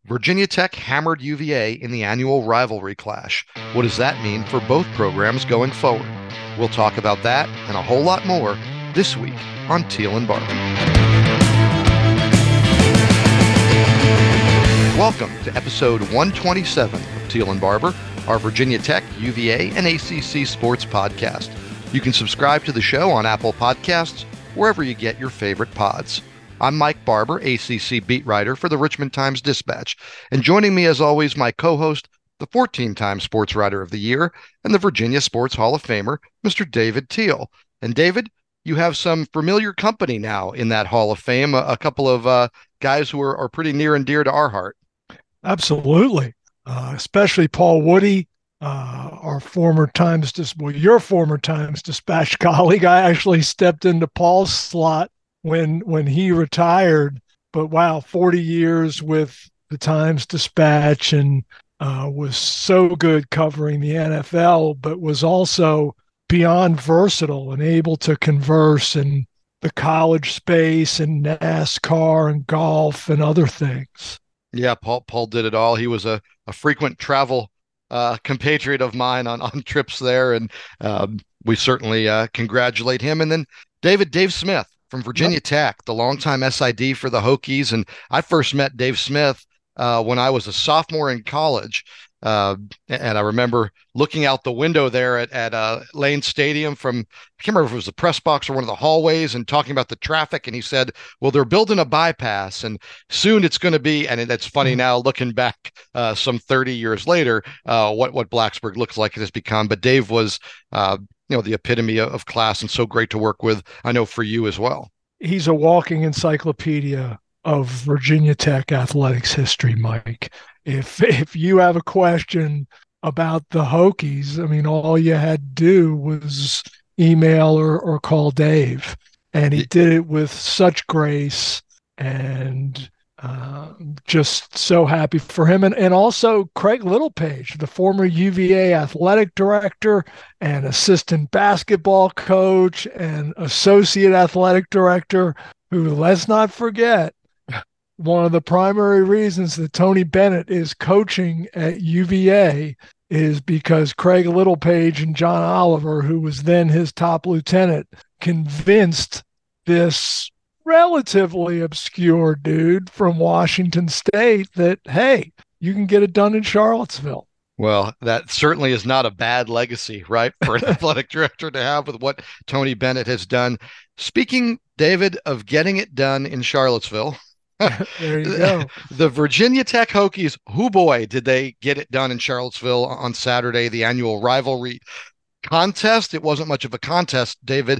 Virginia Tech hammered UVA in the annual rivalry clash. What does that mean for both programs going forward? We'll talk about that and a whole lot more this week on Teal and Barber. Welcome to episode 127 of Teal and Barber, our Virginia Tech, UVA, and ACC sports podcast. You can subscribe to the show on Apple Podcasts, wherever you get your favorite pods. I'm Mike Barber, ACC beat writer for the Richmond Times-Dispatch, and joining me as always, my co-host, the 14-time Sports Writer of the Year and the Virginia Sports Hall of Famer, Mr. David Teal. And David, you have some familiar company now in that Hall of Fame, a couple of guys who are pretty near and dear to our heart. Absolutely, especially Paul Woody, our former your former Times-Dispatch colleague. I actually stepped into Paul's slot when he retired, but wow, 40 years with the Times-Dispatch and was so good covering the NFL, but was also beyond versatile and able to converse in the college space and NASCAR and golf and other things. Yeah, Paul did it all. He was a frequent travel compatriot of mine on trips there, and we certainly congratulate him. And then Dave Smith from Virginia Tech, the longtime SID for the Hokies. And I first met Dave Smith when I was a sophomore in college. And I remember looking out the window there at Lane Stadium from, I can't remember if it was the press box or one of the hallways, and talking about the traffic. And he said, well, they're building a bypass and soon it's going to be, and it's funny now looking back some 30 years later, what Blacksburg looks like it has become. But Dave was, the epitome of class and so great to work with, I know, for you as well. He's a walking encyclopedia of Virginia Tech athletics history, Mike. If you have a question about the Hokies, I mean, all you had to do was email or call Dave. And he did it with such grace, and just so happy for him. And also Craig Littlepage, the former UVA athletic director and assistant basketball coach and associate athletic director, who, let's not forget, one of the primary reasons that Tony Bennett is coaching at UVA is because Craig Littlepage and John Oliver, who was then his top lieutenant, convinced this relatively obscure dude from Washington State that, hey, you can get it done in Charlottesville. Well, that certainly is not a bad legacy, right, for an athletic director to have with what Tony Bennett has done. Speaking, David, of getting it done in Charlottesville, there you go. The Virginia Tech Hokies, who boy, did they get it done in Charlottesville on Saturday, the annual rivalry contest. It wasn't much of a contest, David.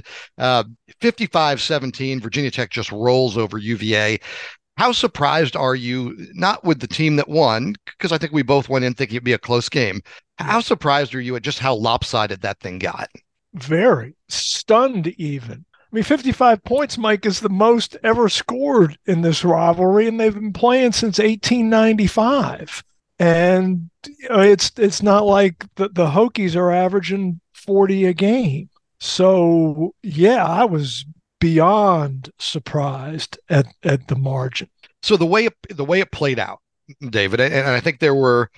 55-17, Virginia Tech just rolls over UVA. How surprised are you, not with the team that won, because I think we both went in thinking it'd be a close game. How surprised are you at just how lopsided that thing got? Very stunned even. I mean, 55 points, Mike, is the most ever scored in this rivalry, and they've been playing since 1895. And it's not like the Hokies are averaging 40 a game. So, yeah, I was beyond surprised at the margin. So the way it played out, David, and I think there were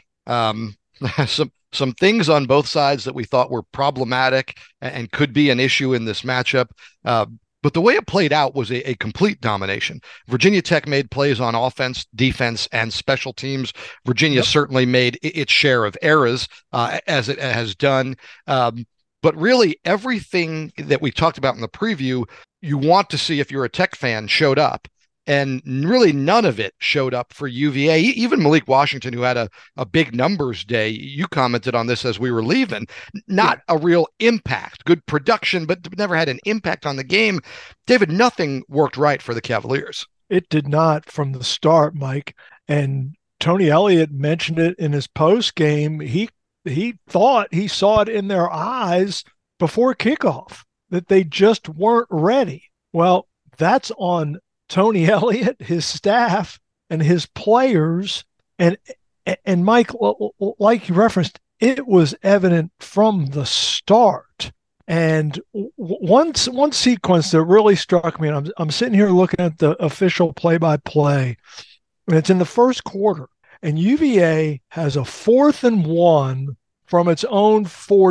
some things on both sides that we thought were problematic and could be an issue in this matchup. But the way it played out was a complete domination. Virginia Tech made plays on offense, defense, and special teams. Virginia certainly made its share of errors, as it has done. But really, everything that we talked about in the preview, you want to see if you're a Tech fan, showed up. And really none of it showed up for UVA. Even Malik Washington, who had a big numbers day, you commented on this as we were leaving, not a real impact. Good production, but never had an impact on the game. David, nothing worked right for the Cavaliers. It did not from the start, Mike. And Tony Elliott mentioned it in his post game. He thought he saw it in their eyes before kickoff that they just weren't ready. Well, that's on Tony Elliott, his staff, and his players. And Mike, like you referenced, it was evident from the start. And one sequence that really struck me, and I'm sitting here looking at the official play-by-play, and it's in the first quarter. and UVA has a 4th and 1 from its own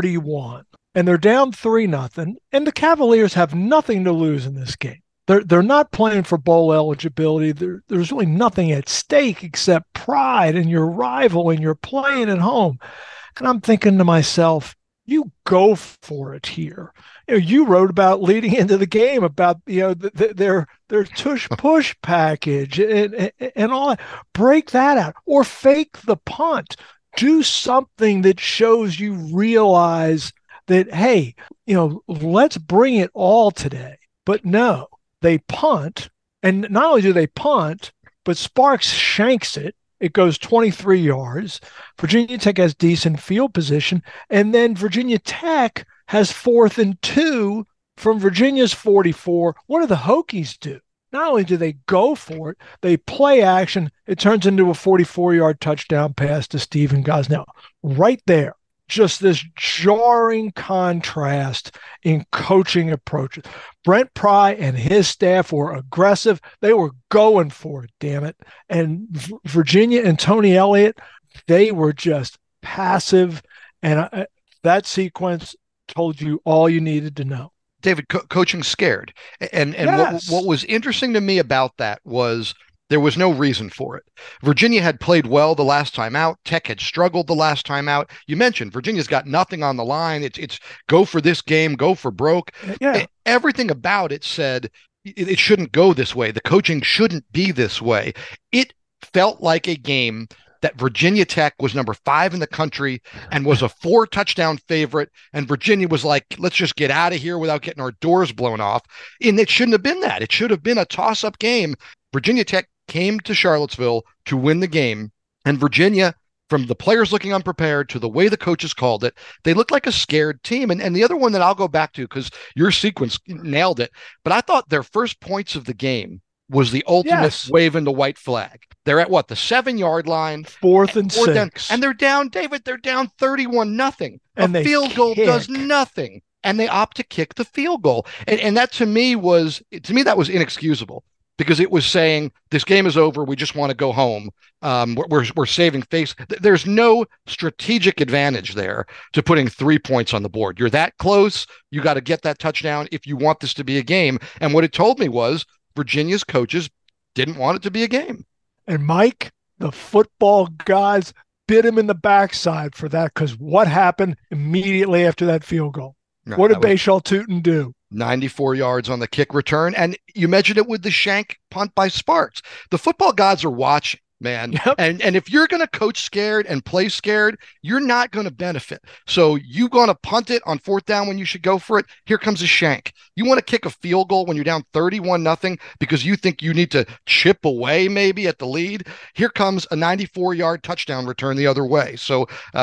41, and they're down 3-0, and the Cavaliers have nothing to lose in this game. They're not playing for bowl eligibility. There's really nothing at stake except pride and your rival, and you're playing at home. And I'm thinking to myself, you go for it here. You wrote about leading into the game about their tush push package and all that. Break that out or fake the punt. Do something that shows you realize that, hey, let's bring it all today. But no, they punt, and not only do they punt, but Sparks shanks it. It goes 23 yards. Virginia Tech has decent field position, and then Virginia Tech has 4th and 2 from Virginia's 44. What do the Hokies do? Not only do they go for it, they play action. It turns into a 44-yard touchdown pass to Stephen Gosnell. Right there, just this jarring contrast in coaching approaches. Brent Pry and his staff were aggressive. They were going for it, damn it. And Virginia and Tony Elliott, they were just passive. And that sequence told you all you needed to know. David, coaching scared. And Yes. what was interesting to me about that was there was no reason for it. Virginia had played well the last time out. Tech had struggled the last time out. You mentioned Virginia's got nothing on the line. It's go for this game, go for broke. Yeah. Everything about it said it shouldn't go this way. The coaching shouldn't be this way. It felt like a game that Virginia Tech was number 5 in the country and was a 4-touchdown favorite. And Virginia was like, let's just get out of here without getting our doors blown off. And it shouldn't have been that. It should have been a toss-up game. Virginia Tech came to Charlottesville to win the game. And Virginia, from the players looking unprepared to the way the coaches called it, they looked like a scared team. And the other one that I'll go back to, because your sequence nailed it, but I thought their first points of the game was the ultimate waving the white flag. They're at what, the 7-yard line, 4th and 6, down, and they're down. David, they're down 31-0. And a field goal does nothing, and they opt to kick the field goal. And that to me that was inexcusable, because it was saying this game is over. We just want to go home. We're saving face. There's no strategic advantage there to putting 3 points on the board. You're that close. You got to get that touchdown if you want this to be a game. And what it told me was Virginia's coaches didn't want it to be a game. And Mike, the football gods bit him in the backside for that, because what happened immediately after that field goal? What did Bashal Tutin do? 94 yards on the kick return. And you mentioned it with the shank punt by Sparks. The football gods are watching, man. Yep. And if you're going to coach scared and play scared, you're not going to benefit. So you going to punt it on 4th down when you should go for it. Here comes a shank. You want to kick a field goal when you're down 31-0 because you think you need to chip away maybe at the lead. Here comes a 94-yard touchdown return the other way. So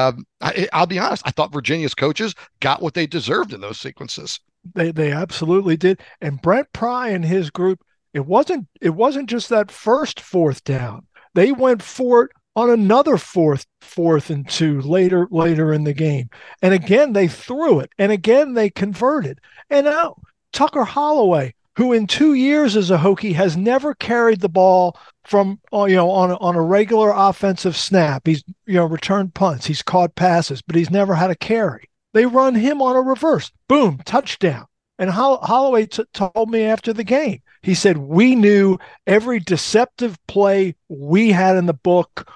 I'll be honest. I thought Virginia's coaches got what they deserved in those sequences. They absolutely did. And Brent Pry and his group, it wasn't just that first 4th down. They went for it on another 4th and 2 later in the game. And again, they threw it. And again, they converted. And now Tucker Holloway, who in 2 years as a Hokie has never carried the ball from, on a regular offensive snap. He's, returned punts. He's caught passes, but he's never had a carry. They run him on a reverse. Boom, touchdown. And Holloway told me after the game, he said, we knew every deceptive play we had in the book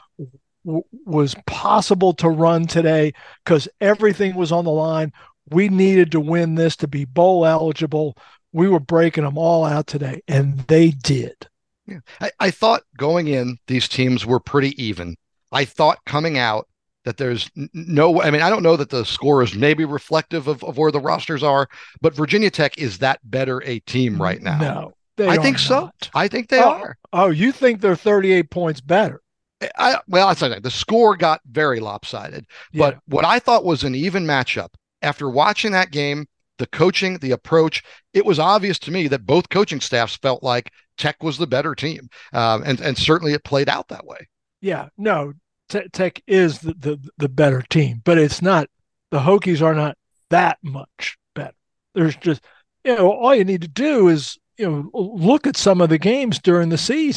was possible to run today because everything was on the line. We needed to win this to be bowl eligible. We were breaking them all out today, and they did. Yeah. I thought going in, these teams were pretty even. I thought coming out that there's no, I mean, I don't know that the score is maybe reflective of where the rosters are, but Virginia Tech is that better a team right now? No, I think so. I think they are. Oh, you think they're 38 points better? Well, I'll say that the score got very lopsided, but what I thought was an even matchup after watching that game, the coaching, the approach, it was obvious to me that both coaching staffs felt like Tech was the better team. And certainly it played out that way. Yeah, no, Tech is the better team, but it's not, the Hokies are not that much better. There's just, all you need to do is, look at some of the games during the season.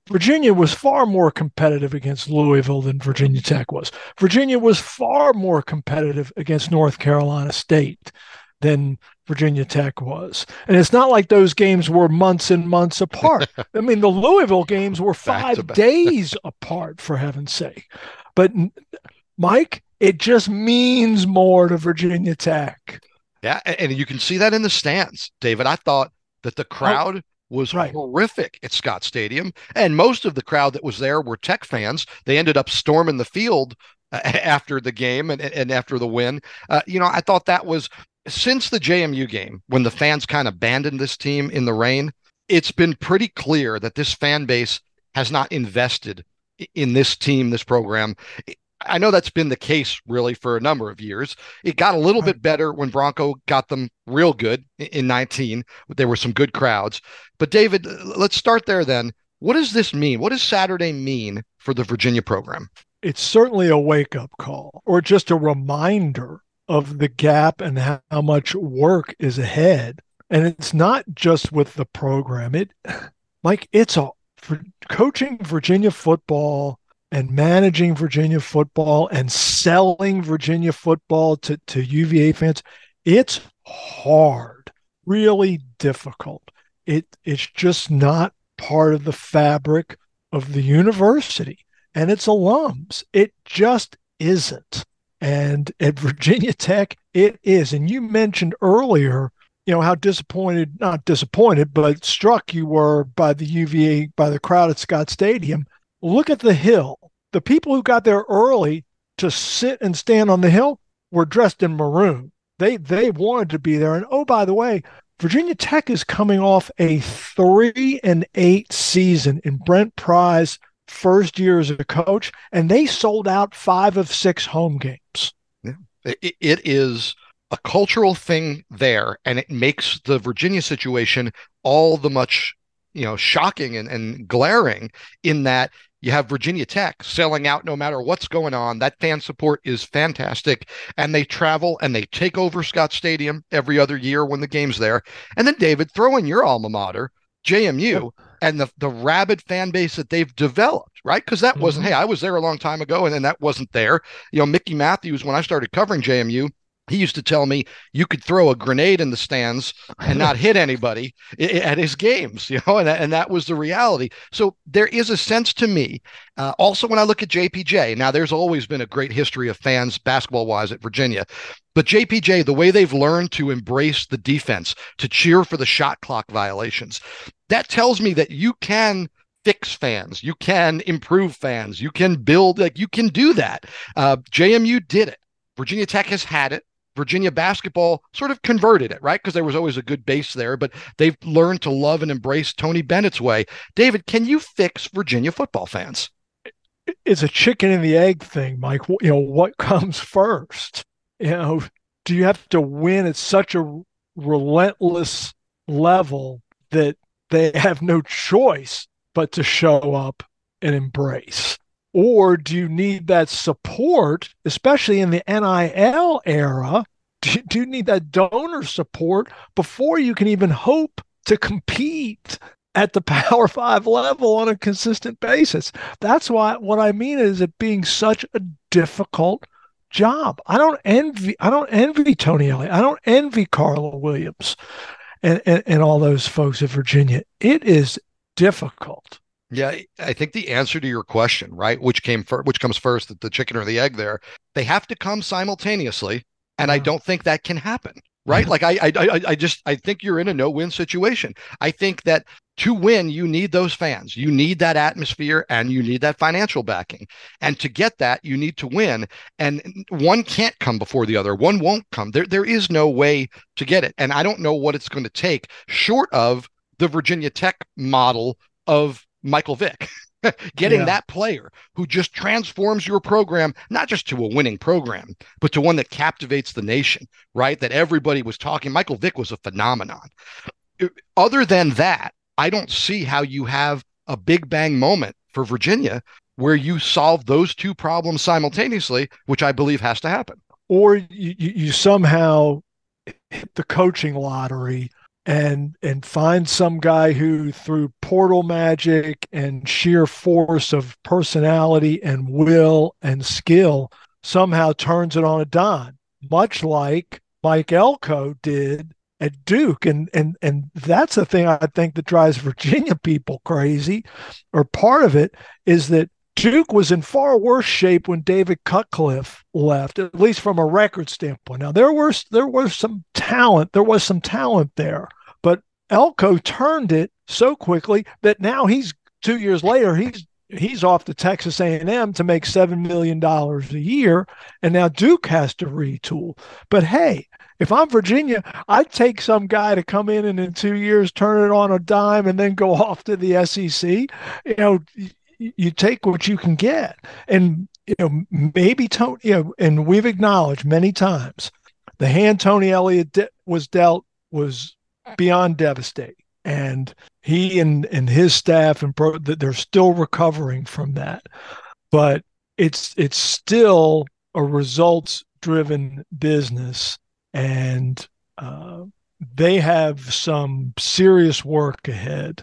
Virginia was far more competitive against Louisville than Virginia Tech was. Virginia was far more competitive against North Carolina State than Virginia Tech was. And it's not like those games were months and months apart. I mean, the Louisville games were 5 days apart, for heaven's sake. But, Mike, it just means more to Virginia Tech. Yeah, and you can see that in the stands, David. I thought that the crowd was horrific at Scott Stadium, and most of the crowd that was there were Tech fans. They ended up storming the field after the game and after the win. I thought that was since the JMU game when the fans kind of abandoned this team in the rain. It's been pretty clear that this fan base has not invested in this team, this program. I know that's been the case really for a number of years. It got a little bit better when Bronco got them real good in 19. There were some good crowds. But David, let's start there then. What does this mean? What does Saturday mean for the Virginia program? It's certainly a wake-up call, or just a reminder of the gap and how much work is ahead. And it's not just with the program. It's for coaching Virginia football and managing Virginia football and selling Virginia football to UVA fans. It's hard, really difficult. It's just not part of the fabric of the university and its alums. It just isn't. And at Virginia Tech, it is. And you mentioned earlier, how not disappointed, but struck you were by the crowd at Scott Stadium. Look at the Hill. The people who got there early to sit and stand on the Hill were dressed in maroon. They wanted to be there. And oh, by the way, Virginia Tech is coming off a 3-8 season in Brent Pry's first year as a coach, and they sold out 5 of 6 home games. Yeah. It is a cultural thing there, and it makes the Virginia situation all the much shocking and glaring in that you have Virginia Tech selling out no matter what's going on. That fan support is fantastic. And they travel and they take over Scott Stadium every other year when the game's there. And then, David, throw in your alma mater, JMU, and the rabid fan base that they've developed, right? Because that wasn't, hey, I was there a long time ago, and then that wasn't there. Mickey Matthews, when I started covering JMU, he used to tell me you could throw a grenade in the stands and not hit anybody at his games, and that was the reality. So there is a sense to me. Also, when I look at JPJ, now there's always been a great history of fans basketball-wise at Virginia, but JPJ, the way they've learned to embrace the defense, to cheer for the shot clock violations, that tells me that you can fix fans, you can improve fans, you can build, you can do that. JMU did it. Virginia Tech has had it. Virginia basketball sort of converted it, right? Because there was always a good base there, but they've learned to love and embrace Tony Bennett's way. David, can you fix Virginia football fans? It's a chicken and the egg thing, Mike. What comes first? Do you have to win at such a relentless level that they have no choice but to show up and embrace? Or do you need that support, especially in the NIL era? Do you need that donor support before you can even hope to compete at the Power 5 level on a consistent basis? That's what I mean is it being such a difficult job. I don't envy Tony Elliott. I don't envy Carla Williams and all those folks at Virginia. It is difficult. Yeah, I think the answer to your question, right, which comes first, the chicken or the egg there, they have to come simultaneously, and I don't think that can happen, right? Like I think you're in a no-win situation. I think that to win, you need those fans, you need that atmosphere, and you need that financial backing. And to get that, you need to win, and one can't come before the other. One won't come. There is no way to get it, and I don't know what it's going to take, short of the Virginia Tech model of Michael Vick, getting that player who just transforms your program, not just to a winning program, but to one that captivates the nation, right? That everybody was talking. Michael Vick was a phenomenon. Other than that, I don't see how you have a big bang moment for Virginia where you solve those two problems simultaneously, which I believe has to happen. Or you somehow hit the coaching lottery and find some guy who, through portal magic and sheer force of personality and will and skill, somehow turns it on a dime, much like Mike Elko did at Duke. And that's the thing I think that drives Virginia people crazy, or part of it is that Duke was in far worse shape when David Cutcliffe left, at least from a record standpoint. Now there was some talent, there, but Elko turned it so quickly that now he's 2 years later he's off to Texas A&M to make $7 million a year, and now Duke has to retool. But hey, if I'm Virginia, I'd take some guy to come in and in 2 years turn it on a dime and then go off to the SEC. You take what you can get. And maybe Tony, and we've acknowledged many times the hand Tony Elliott was dealt was beyond devastating, and he and his staff they're still recovering from that. But it's still a results driven business, and they have some serious work ahead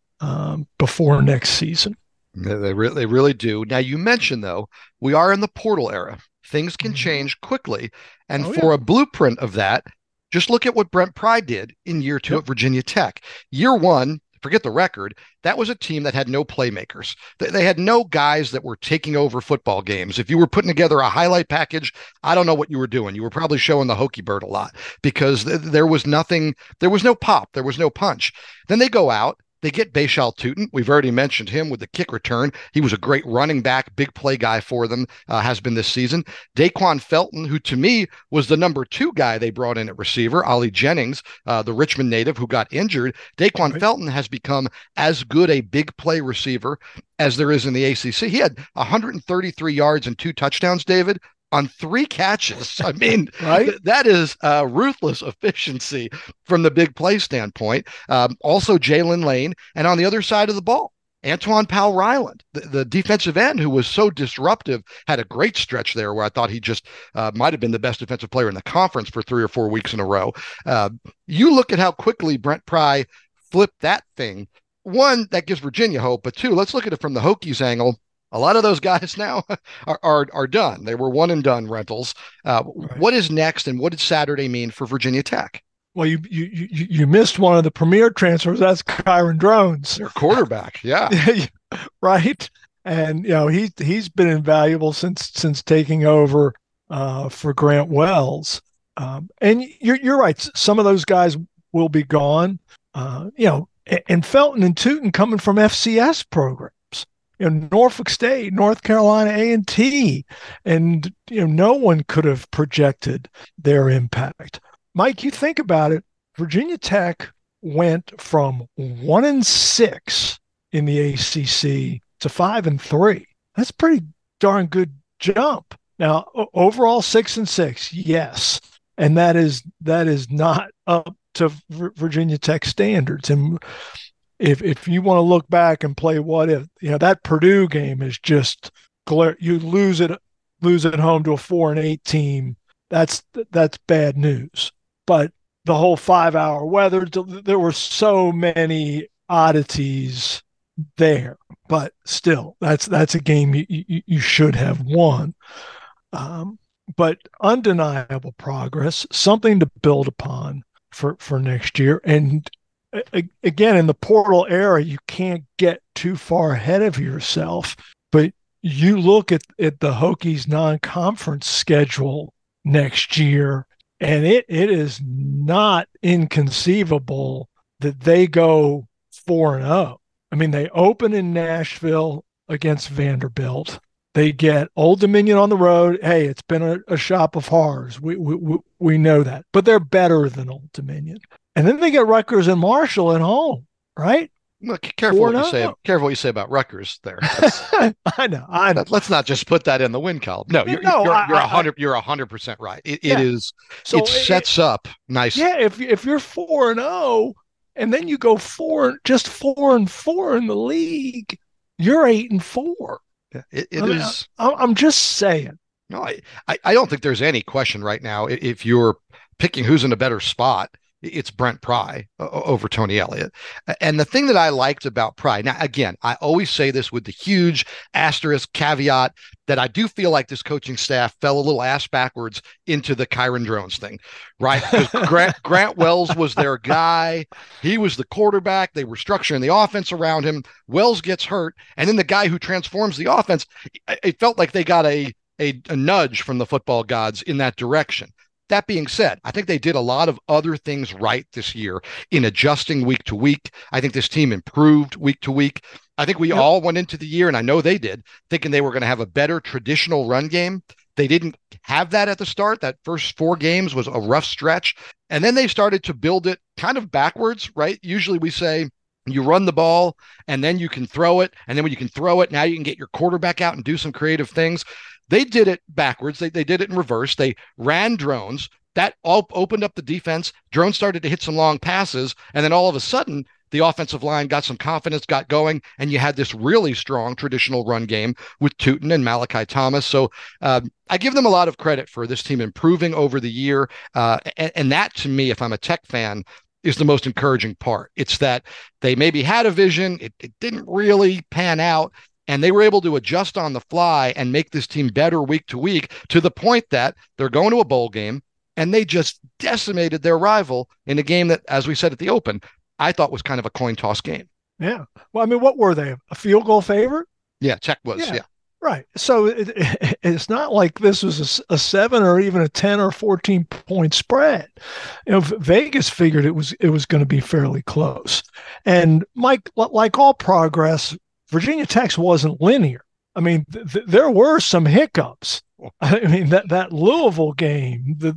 before next season. They really do. Now, you mentioned, though, we are in the portal era. Things can change quickly. And for a blueprint of that, just look at what Brent Pry did in year 2 at Virginia Tech. Year 1, forget the record, that was a team that had no playmakers. They had no guys that were taking over football games. If you were putting together a highlight package, I don't know what you were doing. You were probably showing the Hokie Bird a lot, because there was nothing, there was no pop, there was no punch. Then they go out. They get Bashal Tutin. We've already mentioned him with the kick return. He was a great running back, big play guy for them, has been this season. Daquan Felton, who to me was the number 2 guy they brought in at receiver. Ollie Jennings, the Richmond native who got injured. Daquan Felton has become as good a big play receiver as there is in the ACC. He had 133 yards and 2 touchdowns, David, on 3 catches. I mean, that is ruthless efficiency from the big play standpoint. Also, Jalen Lane. And on the other side of the ball, Antoine Powell-Ryland, the defensive end who was so disruptive, had a great stretch there where I thought he just might have been the best defensive player in the conference for 3 or 4 weeks in a row. You look at how quickly Brent Pry flipped that thing. One, that gives Virginia hope, but 2, let's look at it from the Hokies angle. A lot of those guys now are done. They were one and done rentals. What is next, and what did Saturday mean for Virginia Tech? Well, you missed one of the premier transfers. That's Kyron Drones, their quarterback. Yeah, right. And he's been invaluable since taking over for Grant Wells. And you're right. Some of those guys will be gone. And Felton and Tutin coming from FCS programs. Norfolk State, North Carolina A&T, and no one could have projected their impact. Mike, you think about it, Virginia Tech went from 1-6 in the ACC to 5-3. That's a pretty darn good jump. Now, overall 6-6, yes, and that is not up to Virginia Tech standards. And if you want to look back and play what if, that Purdue game is just you lose it home to a 4-8 team. That's bad news. But the whole 5-hour weather, there were so many oddities there. But still, that's a game you should have won. But undeniable progress, something to build upon for next year. And again, in the portal era, you can't get too far ahead of yourself, but you look at the Hokies non-conference schedule next year, and it is not inconceivable that they go 4-0. I mean, they open in Nashville against Vanderbilt. They get Old Dominion on the road. Hey, it's been a shop of horrors. We know that, but they're better than Old Dominion. And then they get Rutgers and Marshall at home, right? Well, careful what you say about Rutgers there. I know. Let's not just put that in the win column. No, you're 100% right. It sets up nicely. Yeah, if you're 4-0 and then you go 4-4 in the league, you're 8-4. Yeah, it is. I'm just saying. No, I don't think there's any question right now. If you're picking who's in a better spot, it's Brent Pry over Tony Elliott. And the thing that I liked about Pry, now again, I always say this with the huge asterisk caveat that I do feel like this coaching staff fell a little ass backwards into the Kyron Drones thing, right? Because Grant Wells was their guy. He was the quarterback. They were structuring the offense around him. Wells gets hurt. And then the guy who transforms the offense, it felt like they got a nudge from the football gods in that direction. That being said, I think they did a lot of other things right this year in adjusting week to week. I think this team improved week to week. I think we all went into the year, and I know they did, thinking they were going to have a better traditional run game. They didn't have that at the start. That first 4 games was a rough stretch. And then they started to build it kind of backwards, right? Usually we say, you run the ball and then you can throw it. And then when you can throw it, now you can get your quarterback out and do some creative things. They did it backwards. They did it in reverse. They ran drones. That all opened up the defense. Drones started to hit some long passes. And then all of a sudden, the offensive line got some confidence, got going, and you had this really strong traditional run game with Tootin and Malachi Thomas. So I give them a lot of credit for this team improving over the year. And that, to me, if I'm a Tech fan, is the most encouraging part. It's that they maybe had a vision. It didn't really pan out. And they were able to adjust on the fly and make this team better week to week to the point that they're going to a bowl game and they just decimated their rival in a game that, as we said at the open, I thought was kind of a coin toss game. Yeah. Well, I mean, what were they? A field goal favorite? Yeah, Tech was. Yeah. Right. So it's not like this was a 7 or even a 10 or 14 point spread. You know, Vegas figured it was going to be fairly close. And Mike, like all progress, Virginia Tech wasn't linear. I mean, there were some hiccups. I mean, that Louisville game, the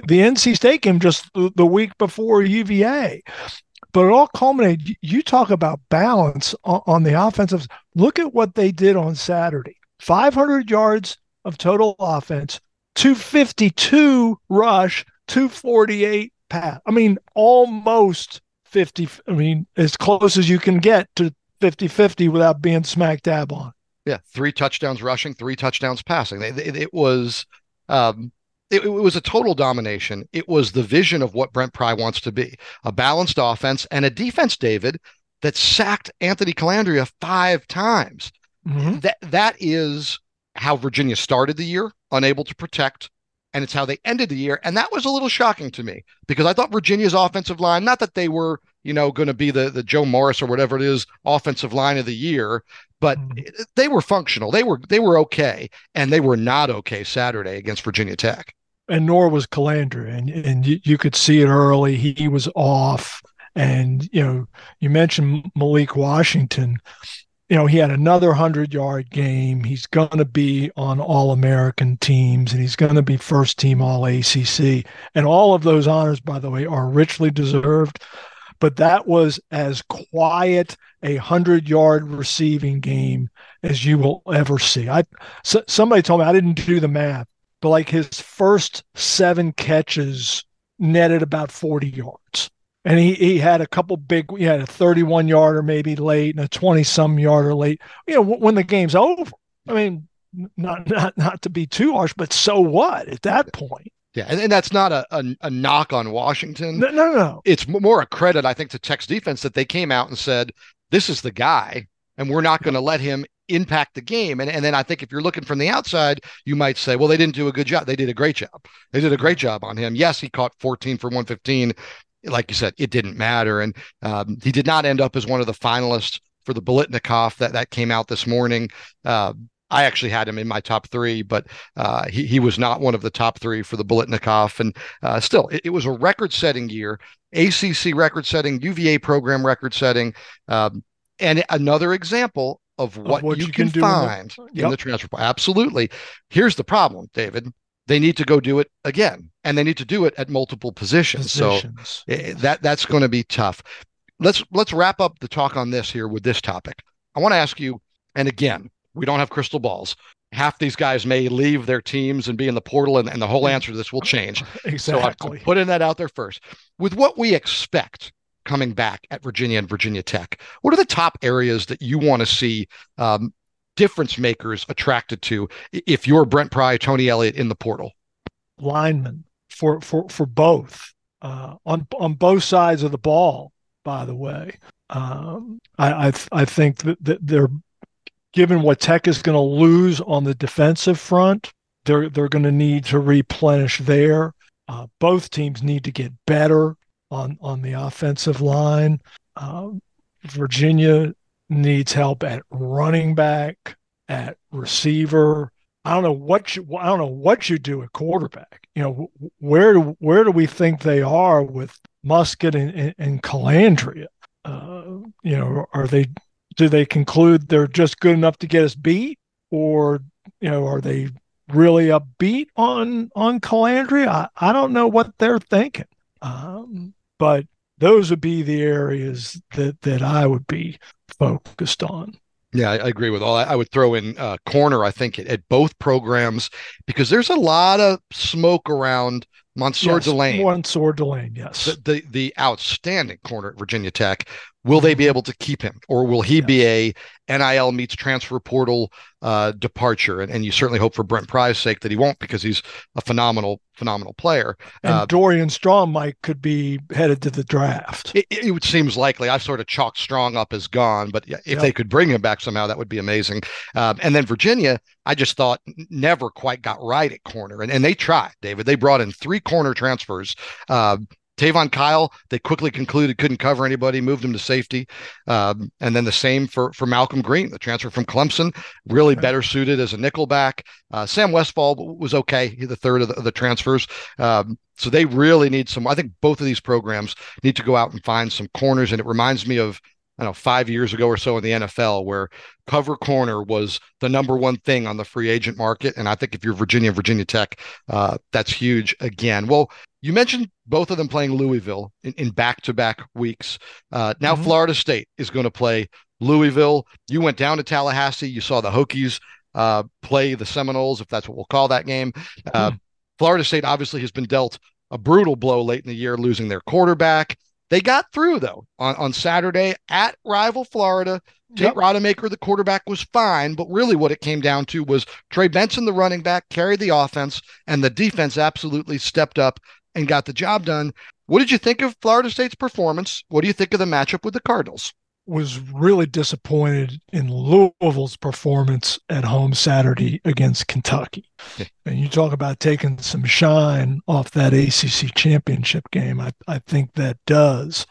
NC State game just the week before UVA. But it all culminated. You talk about balance on the offensive. Look at what they did on Saturday. 500 yards of total offense, 252 rush, 248 pass. I mean, almost 50. I mean, as close as you can get to 50-50 without being smack dab on. Yeah, 3 touchdowns rushing, 3 touchdowns passing. It was it was a total domination. It was the vision of what Brent Pry wants to be, a balanced offense and a defense, David, that sacked Anthony Calandria 5 times. Mm-hmm. That is how Virginia started the year, unable to protect, and it's how they ended the year. And that was a little shocking to me because I thought Virginia's offensive line, not that they were, going to be the Joe Morris or whatever it is, offensive line of the year, but they were functional. They were okay, and they were not okay Saturday against Virginia Tech. And nor was Calandria, and you could see it early. He was off, and you mentioned Malik Washington. He had another 100-yard game. He's going to be on All-American teams, and he's going to be first team All-ACC. And all of those honors, by the way, are richly deserved. But that was as quiet a 100-yard receiving game as you will ever see. Somebody told me, I didn't do the math, but like his first 7 catches netted about 40 yards. And he had a couple he had a 31-yarder maybe late and a 20-some yarder late. When the game's over, I mean, not to be too harsh, but so what at that point? Yeah, and that's not a knock on Washington. No. It's more a credit, I think, to Tech's defense that they came out and said, this is the guy, and we're not going to let him impact the game. And then I think if you're looking from the outside, you might say, well, they didn't do a good job. They did a great job. They did a great job on him. Yes, he caught 14 for 115. Like you said, it didn't matter. And he did not end up as one of the finalists for the Biletnikoff that came out this morning. I actually had him in my top 3, but he was not one of the top 3 for the Biletnikoff. And still, it was a record-setting year, ACC record-setting, UVA program record-setting, and another example of what you can find in the transfer portal. Absolutely. Here's the problem, David. They need to go do it again, and they need to do it at multiple positions. So that's going to be tough. Let's wrap up the talk on this here with this topic. I want to ask you, and again, we don't have crystal balls. Half these guys may leave their teams and be in the portal, and the whole answer to this will change. Exactly. So I'm putting that out there first. With what we expect coming back at Virginia and Virginia Tech, what are the top areas that you want to see difference makers attracted to if you're Brent Pry, Tony Elliott in the portal? Linemen for both. on both sides of the ball. By the way, I think that they're given what Tech is going to lose on the defensive front, they're going to need to replenish there. Both teams need to get better on the offensive line. Virginia needs help at running back, at receiver. I don't know what you do at quarterback. Where do we think they are with Musket and Calandria? Do they conclude they're just good enough to get us beat, or are they really upbeat on Calandria? I don't know what they're thinking, but those would be the areas that I would be focused on. Yeah, I agree with all that. I would throw in corner, I think, at both programs, because there's a lot of smoke around Mansour Delane. Mansour Delane, yes. The outstanding corner at Virginia Tech. Will they be able to keep him, or will he be a NIL meets transfer portal departure? And you certainly hope for Brent Pry's sake that he won't, because he's a phenomenal player. And Dorian Strong could be headed to the draft. It seems likely. I've sort of chalked Strong up as gone, but if they could bring him back somehow, that would be amazing. And then Virginia, I just thought never quite got right at corner, and they tried, David. They brought in 3 corner transfers. Tavon Kyle, they quickly concluded couldn't cover anybody, moved him to safety. And then the same for Malcolm Green, the transfer from Clemson, really better suited as a nickelback. Sam Westfall was okay, the third of the transfers. So they really need some. I think both of these programs need to go out and find some corners. And it reminds me of, 5 years ago or so in the NFL, where cover corner was the number one thing on the free agent market. And I think if you're Virginia Tech, that's huge again. Well, you mentioned both of them playing Louisville in back-to-back weeks. Now Florida State is going to play Louisville. You went down to Tallahassee. You saw the Hokies play the Seminoles, if that's what we'll call that game. Florida State obviously has been dealt a brutal blow late in the year, losing their quarterback. They got through, though, on Saturday at rival Florida. Tate Rodemaker, the quarterback, was fine, but really what it came down to was Trey Benson, the running back, carried the offense, and the defense absolutely stepped up and got the job done. What did you think of Florida State's performance? What do you think of the matchup with the Cardinals? Was really disappointed in Louisville's performance at home Saturday against Kentucky. And you talk about taking some shine off that ACC championship game. I think that does.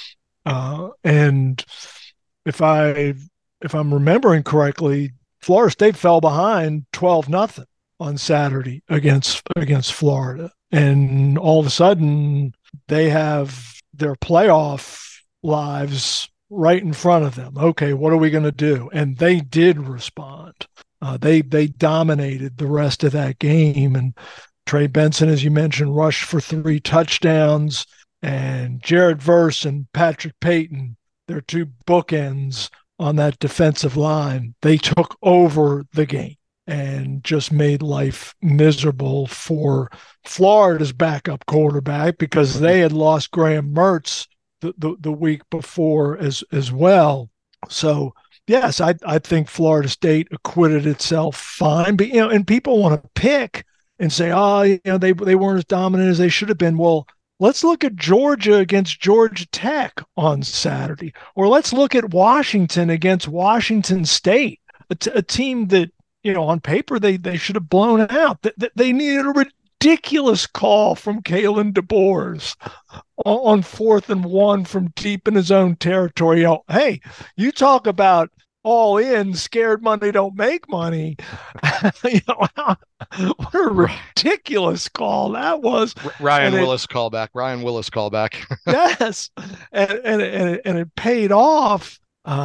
And if I'm remembering correctly, Florida State fell behind 12-0 on Saturday against Florida. And all of a sudden they have their playoff lives right in front of them. Okay, what are we going to do? And they did respond. They dominated the rest of that game. And Trey Benson, as you mentioned, rushed for 3 touchdowns. And Jared Verse and Patrick Payton, their 2 bookends on that defensive line, they took over the game and just made life miserable for Florida's backup quarterback, because they had lost Graham Mertz the week before as well. So yes, I think Florida State acquitted itself fine. But and people want to pick and say, they weren't as dominant as they should have been. Well, let's look at Georgia against Georgia Tech on Saturday, or let's look at Washington against Washington State, a team that on paper they should have blown out. They needed a ridiculous call from Kalen DeBoers on 4th and 1 from deep in his own territory. Hey, you talk about all in, scared money don't make money. What a ridiculous call that was. Ryan Willis callback. Yes, and it paid off.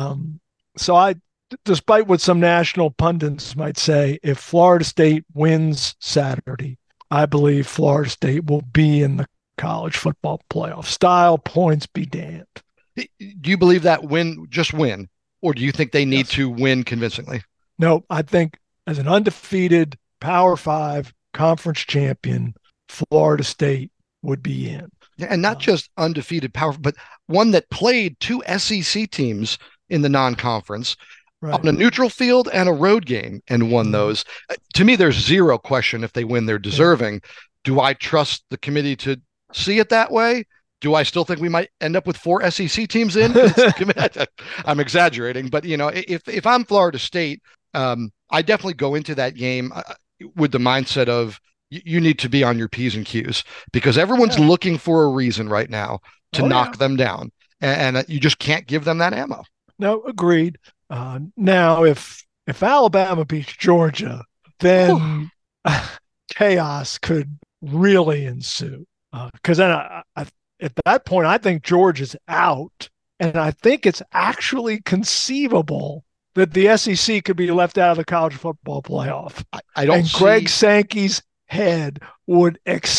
So despite what some national pundits might say, if Florida State wins Saturday, I believe Florida State will be in the college football playoff. Style points be damned. Do you believe that win, or do you think they need to win convincingly? No, I think as an undefeated Power 5 conference champion, Florida State would be in. And not just undefeated Power, but one that played 2 SEC teams in the non-conference. Right. On a neutral field and a road game, and won those. To me, there's zero question if they win, they're deserving. Do I trust the committee to see it that way. Do I still think we might end up with 4 SEC teams in? Because I'm exaggerating, but if I'm Florida State, I definitely go into that game with the mindset of you need to be on your P's and Q's because everyone's Yeah. looking for a reason right now to Oh, yeah. knock them down, and you just can't give them that ammo. No, agreed. Now, if Alabama beats Georgia, then chaos could really ensue. Because then at that point, I think Georgia's out, and I think it's actually conceivable that the SEC could be left out of the college football playoff. I don't And Greg see Sankey's head would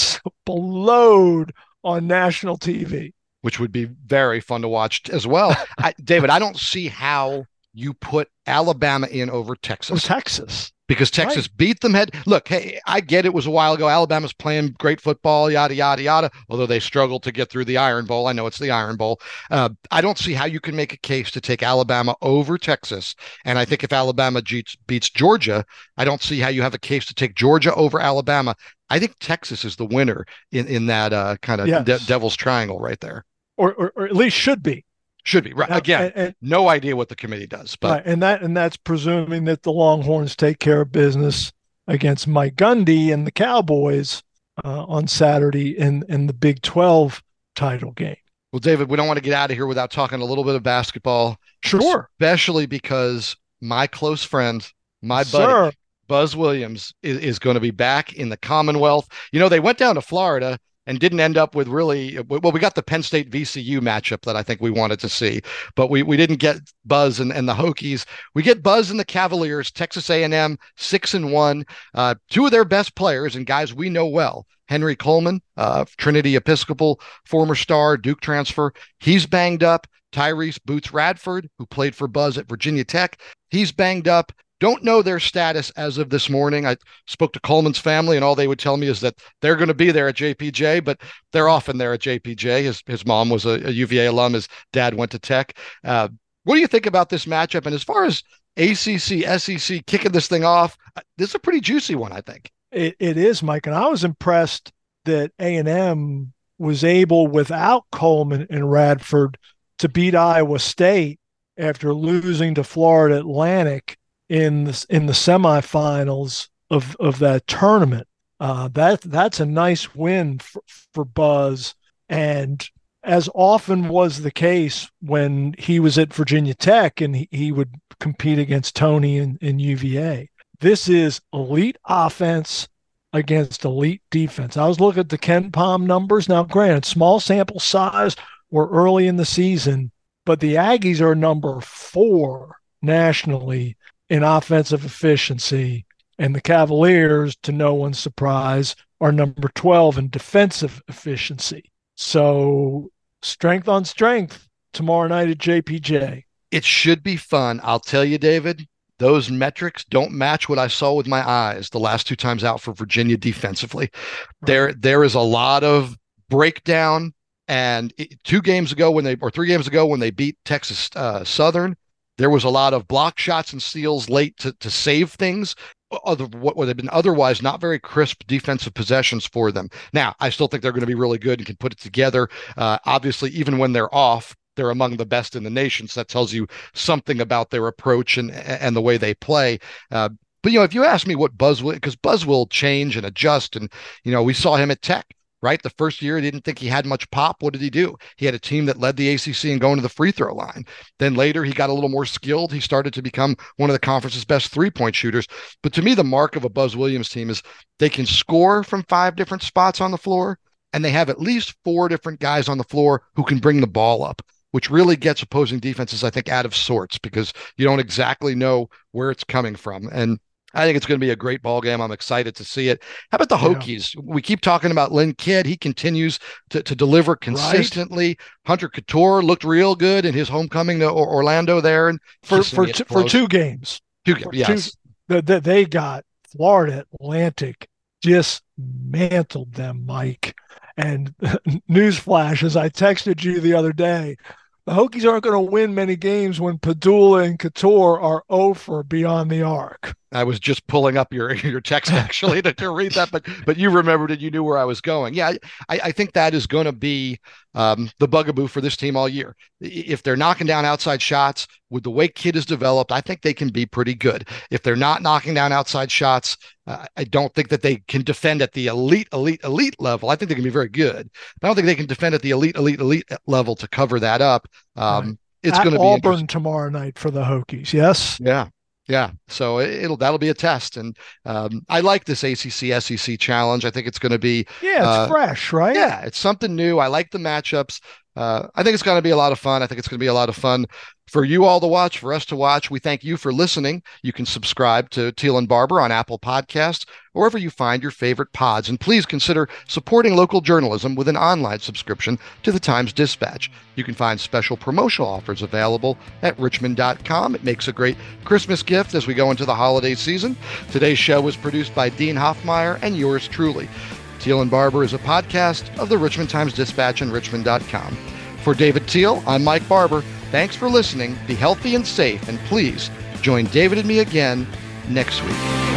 explode on national TV. which would be very fun to watch as well. David, I don't see how you put Alabama in over Or Texas Texas. because Texas Right. beat them. Look, hey, I get it was a while ago. Alabama's playing great football, yada yada yada. Although they struggled to get through the Iron Bowl, I know it's the Iron Bowl. I don't see how you can make a case to take Alabama over Texas. And I think if Alabama beats Georgia, I don't see how you have a case to take Georgia over Alabama. I think Texas is the winner in that kind of Yes. devil's triangle right there. Or at least should be. Should be right again. No idea what the committee does, but right, and that's presuming that the Longhorns take care of business against Mike Gundy and the Cowboys on Saturday in the Big 12 title game. well, David, we don't want to get out of here without talking a little bit of basketball. Sure, Especially because my close friend, my sir. buddy, Buzz Williams, is going to be back in the Commonwealth. They went down to Florida and didn't end up with really well. We got the Penn State VCU matchup that I think we wanted to see, but we didn't get Buzz and the Hokies. We get Buzz and the Cavaliers. Texas A&M 6-1. Two of their best players and guys we know well. Henry Coleman, Trinity Episcopal, former star, Duke transfer. He's banged up. Tyrese Boots Radford, who played for Buzz at Virginia Tech, he's banged up. Don't know their status as of this morning. I spoke to Coleman's family, and all they would tell me is that they're going to be there at JPJ, but they're often there at JPJ. His mom was a UVA alum. His dad went to Tech. What do you think about this matchup? And as far as ACC, SEC kicking this thing off, this is a pretty juicy one, I think. It is, Mike, and I was impressed that A&M was able, without Coleman and Radford, to beat Iowa State after losing to Florida Atlantic in the semifinals of that tournament. That's a nice win for Buzz, and as often was the case when he was at Virginia Tech and he would compete against Tony in UVA. This is elite offense against elite defense. I was looking at the KenPom numbers. Now, granted, small sample size, we're early in the season, but the Aggies are number 4 nationally in offensive efficiency, and the Cavaliers, to no one's surprise, are number 12 in defensive efficiency. So strength on strength tomorrow night at JPJ. It should be fun. I'll tell you, David, those metrics don't match what I saw with my eyes the last 2 times out for Virginia defensively. Right. There is a lot of breakdown. And 3 games ago when they beat Texas Southern, there was a lot of block shots and steals late to save things. What would have been otherwise not very crisp defensive possessions for them. Now, I still think they're going to be really good and can put it together. Obviously, even when they're off, they're among the best in the nation. So that tells you something about their approach and the way they play. But if you ask me what because Buzz will change and adjust, and we saw him at Tech. Right. The first year, he didn't think he had much pop. What did he do? He had a team that led the ACC in going to the free throw line. Then later, he got a little more skilled. He started to become one of the conference's best 3-point shooters. But to me, the mark of a Buzz Williams team is they can score from 5 different spots on the floor, and they have at least 4 different guys on the floor who can bring the ball up, which really gets opposing defenses, I think, out of sorts because you don't exactly know where it's coming from. And I think it's going to be a great ball game. I'm excited to see it. How about the Hokies? We keep talking about Lynn Kidd. He continues to deliver consistently. Right. Hunter Couture looked real good in his homecoming to Orlando there. And for 2 games. 2 games, yes. They got Florida Atlantic dismantled them, Mike. And newsflash, as I texted you the other day, The Hokies aren't going to win many games when Padula and Couture are 0 for beyond the arc. I was just pulling up your text actually to read that, but you remembered it. You knew where I was going. Yeah, I think that is going to be the bugaboo for this team all year. If they're knocking down outside shots with the way Kidd is developed, I think they can be pretty good. If they're not knocking down outside shots, I don't think that they can defend at the elite level. I think they can be very good, but I don't think they can defend at the elite level to cover that up. Right. It's At going to be Auburn tomorrow night for the Hokies. Yes. yeah. Yeah, so that'll be a test, and I like this ACC SEC challenge. I think it's going to be Yeah, it's fresh, right? yeah, it's something new. I like the matchups. I think it's going to be a lot of fun. I think it's going to be a lot of fun for you all to watch, for us to watch. We thank you for listening. You can subscribe to Teal and Barber on Apple Podcasts, or wherever you find your favorite pods. And please consider supporting local journalism with an online subscription to the Times-Dispatch. You can find special promotional offers available at richmond.com. It makes a great Christmas gift as we go into the holiday season. Today's show was produced by Dean Hoffmeyer and yours truly. Teal and Barber is a podcast of the Richmond Times-Dispatch and richmond.com. For David Teal, I'm Mike Barber. Thanks for listening. Be healthy and safe, and please join David and me again next week.